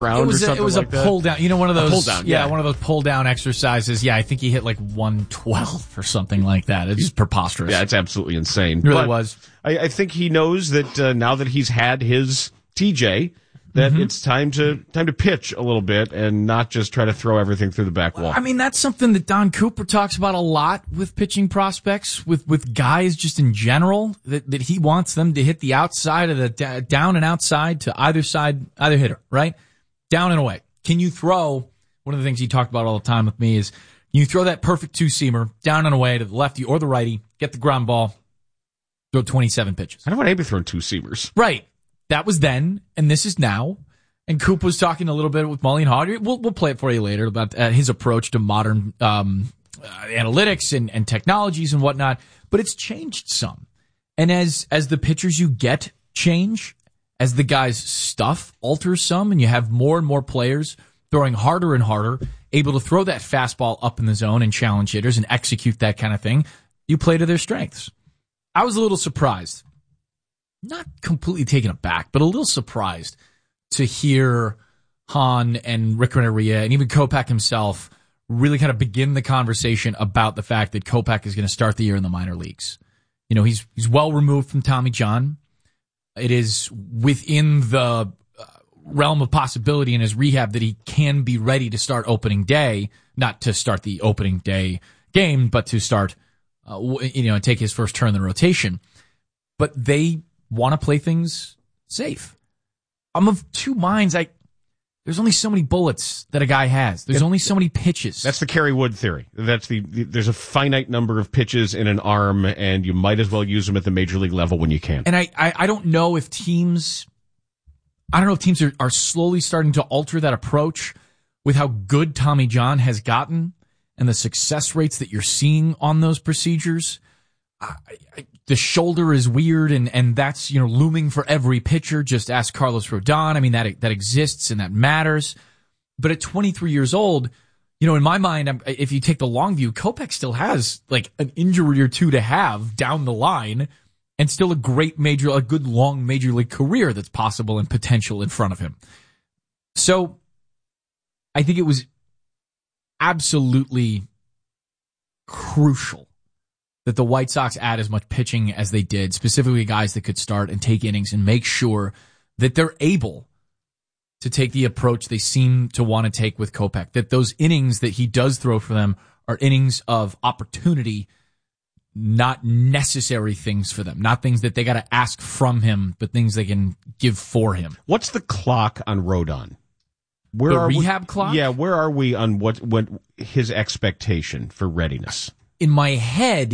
ground or something. It was like a that. pull down. You know, one of those. Pull down, yeah. One of those pull down exercises. Yeah, I think he hit like 112 or something like that. It's just preposterous. Yeah, it's absolutely insane. It really was. I think he knows that now that he's had his TJ, that it's time to pitch a little bit and not just try to throw everything through the back wall. I mean, that's something that Don Cooper talks about a lot with pitching prospects, with guys just in general, that he wants them to hit the outside of the down and outside to either side, either hitter, right? Down and away. Can you throw, one of the things he talked about all the time with me is, you throw that perfect two-seamer down and away to the lefty or the righty, get the ground ball, throw 27 pitches. I don't want anybody throwing two-seamers. Right. That was then, and this is now. And Coop was talking a little bit with Mully and Haug. We'll play it for you later about his approach to modern analytics and technologies and whatnot. But it's changed some. And as the pitchers you get change, as the guys' stuff alters some, and you have more and more players throwing harder and harder, able to throw that fastball up in the zone and challenge hitters and execute that kind of thing, you play to their strengths. I was a little surprised. Not completely taken aback, but a little surprised to hear Hahn and Rick Renteria and even Kopech himself really kind of begin the conversation about the fact that Kopech is going to start the year in the minor leagues. You know, he's well removed from Tommy John. It is within the realm of possibility in his rehab that he can be ready to start opening day, not to start the opening day game, but to start, and take his first turn in the rotation. But they want to play things safe. I'm of two minds. There's only so many bullets that a guy has. There's only so many pitches. That's the Kerry Wood theory. That's there's a finite number of pitches in an arm, and you might as well use them at the major league level when you can. And I don't know if teams are slowly starting to alter that approach with how good Tommy John has gotten and the success rates that you're seeing on those procedures. The shoulder is weird, and that's, looming for every pitcher. Just ask Carlos Rodon. I mean, that exists and that matters. But at 23 years old, in my mind, if you take the long view, Kopech still has like an injury or two to have down the line, and still a good long major league career that's possible and potential in front of him. So I think it was absolutely crucial that the White Sox add as much pitching as they did, specifically guys that could start and take innings and make sure that they're able to take the approach they seem to want to take with Kopech, that those innings that he does throw for them are innings of opportunity, not necessary things for them, not things that they got to ask from him, but things they can give for him. What's the clock on Rodon? The rehab clock? Yeah, where are we on what his expectation for readiness? In my head,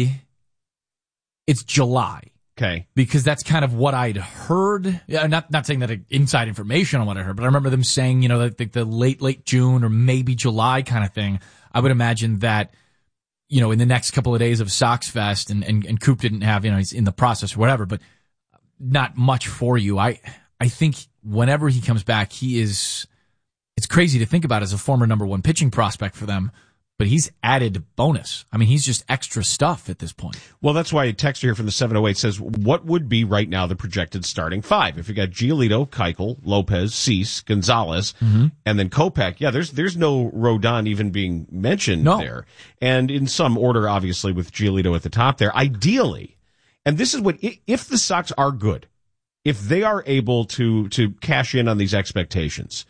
it's July. Okay. Because that's kind of what I'd heard. Yeah, not saying that inside information on what I heard, but I remember them saying, the late June or maybe July kind of thing. I would imagine that, in the next couple of days of Sox Fest and Coop didn't have, he's in the process or whatever, but not much for you. I think whenever he comes back, it's crazy to think about as a former number one pitching prospect for them. But he's added bonus. I mean, he's just extra stuff at this point. Well, that's why a texter here from the 708 says, what would be right now the projected starting five? If you got Giolito, Keuchel, Lopez, Cease, Gonzalez, and then Kopech, yeah, there's no Rodon even being mentioned there. And in some order, obviously, with Giolito at the top there. Ideally, and this is what, if the Sox are good, if they are able to cash in on these expectations,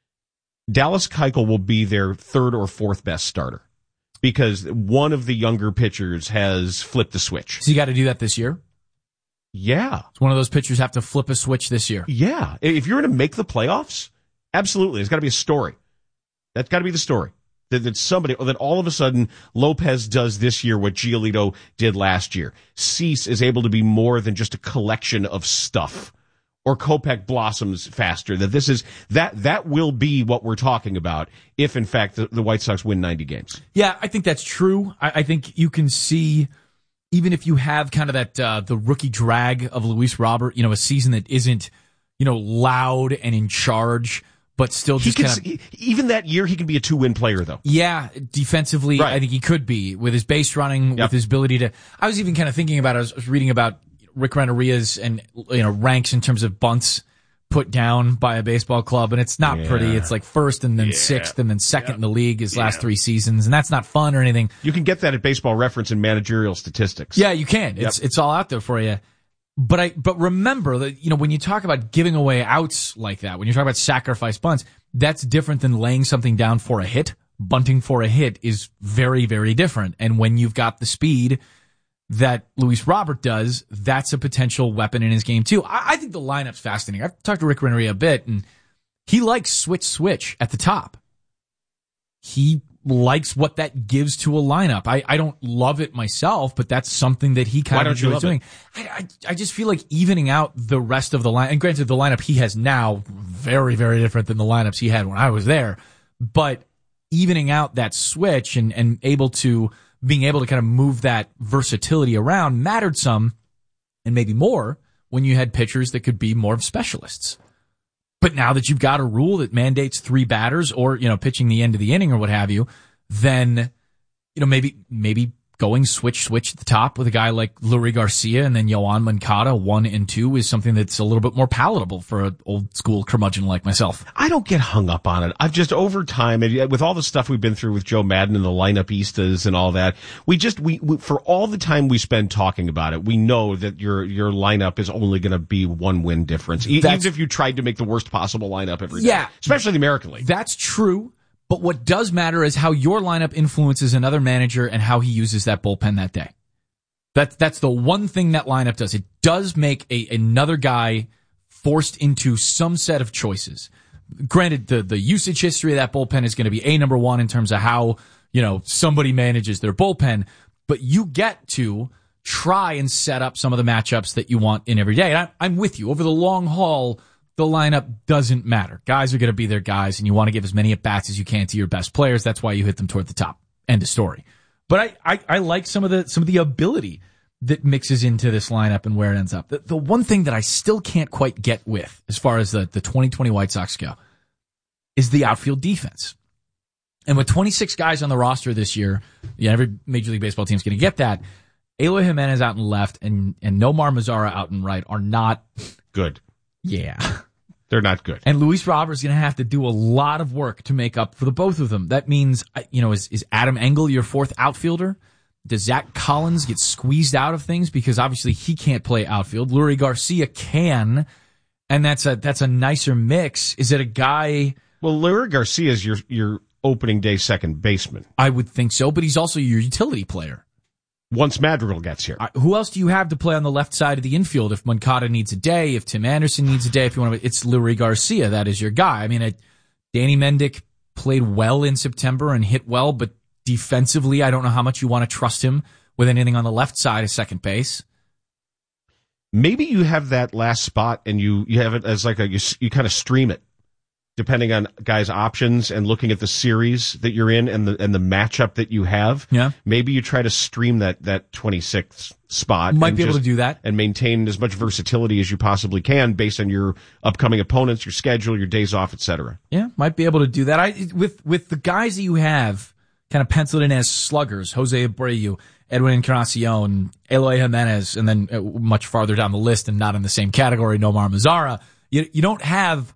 Dallas Keuchel will be their third or fourth best starter because one of the younger pitchers has flipped the switch. So you got to do that this year? Yeah. So one of those pitchers have to flip a switch this year? Yeah. If you're going to make the playoffs, absolutely. It's got to be a story. That's got to be the story. That all of a sudden Lopez does this year what Giolito did last year. Cease is able to be more than just a collection of stuff. Or Kopech blossoms faster. That will be what we're talking about if, in fact, the White Sox win 90 games. Yeah, I think that's true. I think you can see, even if you have kind of that the rookie drag of Luis Robert, a season that isn't, loud and in charge, but still just even that year he can be a 2-win player, though. Yeah, defensively, right. I think he could be with his base running, with his ability to. I was even kind of thinking about. I was reading about Rick Renteria's and ranks in terms of bunts put down by a baseball club, and it's not pretty. It's like first and then sixth and then second in the league his last 3 seasons, and that's not fun or anything. You can get that at Baseball Reference and managerial statistics. Yeah, you can. It's all out there for you. But remember that, when you talk about giving away outs like that, when you talk about sacrifice bunts, that's different than laying something down for a hit. Bunting for a hit is very, very different. And when you've got the speed that Luis Robert does, that's a potential weapon in his game too. I think the lineup's fascinating. I've talked to Rick Rennery a bit, and he likes switch at the top. He likes what that gives to a lineup. I don't love it myself, but that's something that he kind of enjoys doing. I just feel like evening out the rest of the line, and granted the lineup he has now, very, very different than the lineups he had when I was there, but evening out that switch and being able to kind of move that versatility around mattered some, and maybe more, when you had pitchers that could be more of specialists. But now that you've got a rule that mandates 3 batters or, pitching the end of the inning or what have you, then, maybe going switch at the top with a guy like Lurie Garcia and then Yoan Moncada 1 and 2 is something that's a little bit more palatable for an old school curmudgeon like myself. I don't get hung up on it. I've just, over time, and with all the stuff we've been through with Joe Madden and the lineupistas and all that, we for all the time we spend talking about it, we know that your lineup is only going to be 1 win difference. Even if you tried to make the worst possible lineup every day. Yeah. Especially the American League. That's true. But what does matter is how your lineup influences another manager and how he uses that bullpen that day. That's the one thing that lineup does. It does make another guy forced into some set of choices. Granted, the usage history of that bullpen is going to be number one in terms of how, somebody manages their bullpen, but you get to try and set up some of the matchups that you want in every day. And I'm with you. Over the long haul, the lineup doesn't matter. Guys are going to be their guys, and you want to give as many at-bats as you can to your best players. That's why you hit them toward the top. End of story. But I like some of the ability that mixes into this lineup and where it ends up. The one thing that I still can't quite get with, as far as the 2020 White Sox go, is the outfield defense. And with 26 guys on the roster this year, every Major League Baseball team's going to get that. Eloy Jimenez out in left and Nomar Mazara out in right are not good. Yeah. They're not good. And Luis Robert's going to have to do a lot of work to make up for the both of them. That means, is Adam Engel your 4th outfielder? Does Zach Collins get squeezed out of things? Because obviously he can't play outfield. Lurie Garcia can, and that's a nicer mix. Is it a guy? Well, Lurie Garcia is your opening day second baseman. I would think so, but he's also your utility player. Once Madrigal gets here. Who else do you have to play on the left side of the infield? If Moncada needs a day, if Tim Anderson needs a day, if you want to, it's Lurie Garcia. That is your guy. I mean, Danny Mendick played well in September and hit well, but defensively, I don't know how much you want to trust him with anything on the left side of second base. Maybe you have that last spot and you have it as like you kind of stream it, depending on guys' options and looking at the series that you're in and the matchup that you have. Yeah. Maybe you try to stream that 26th spot. Might be able to do that. And maintain as much versatility as you possibly can based on your upcoming opponents, your schedule, your days off, etc. Yeah, might be able to do that. With the guys that you have kind of penciled in as sluggers, Jose Abreu, Edwin Encarnacion, Eloy Jimenez, and then much farther down the list and not in the same category, Nomar Mazara, you don't have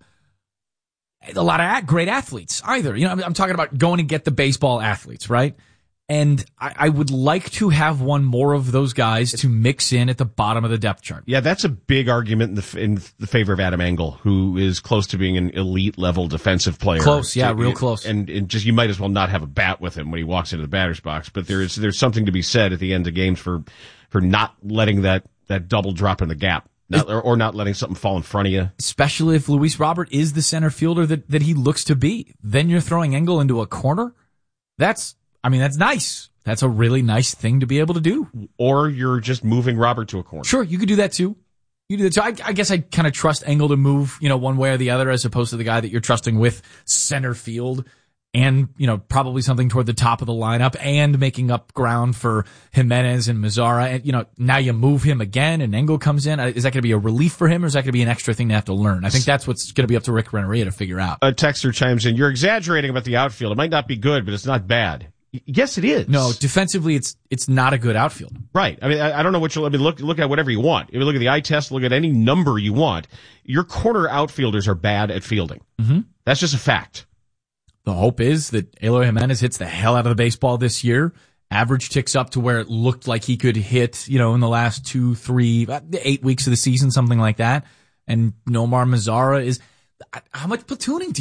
a lot of great athletes either. I'm talking about going and get the baseball athletes, right? And I would like to have one more of those guys to mix in at the bottom of the depth chart. Yeah, that's a big argument in the favor of Adam Engel, who is close to being an elite level defensive player. Close, yeah, real close. And just you might as well not have a bat with him when he walks into the batter's box. But there's something to be said at the end of games for not letting that double drop in the gap. Or not letting something fall in front of you. Especially if Luis Robert is the center fielder that he looks to be. Then you're throwing Engel into a corner. That's nice. That's a really nice thing to be able to do. Or you're just moving Robert to a corner. Sure, you could do that too. So I guess I kind of trust Engel to move, one way or the other, as opposed to the guy that you're trusting with center field. And, probably something toward the top of the lineup and making up ground for Jimenez and Mazara. And, now you move him again and Engel comes in. Is that going to be a relief for him or is that going to be an extra thing to have to learn? I think that's what's going to be up to Rick Renneria to figure out. A texter chimes in, you're exaggerating about the outfield. It might not be good, but it's not bad. Yes, it is. No, defensively, it's not a good outfield. Right. I mean, I don't know what look at whatever you want. If you look at the eye test, look at any number you want. Your corner outfielders are bad at fielding. Mm-hmm. That's just a fact. The hope is that Eloy Jimenez hits the hell out of the baseball this year. Average ticks up to where it looked like he could hit, in the last 2, 3, 8 weeks of the season, something like that. And Nomar Mazara how much platooning do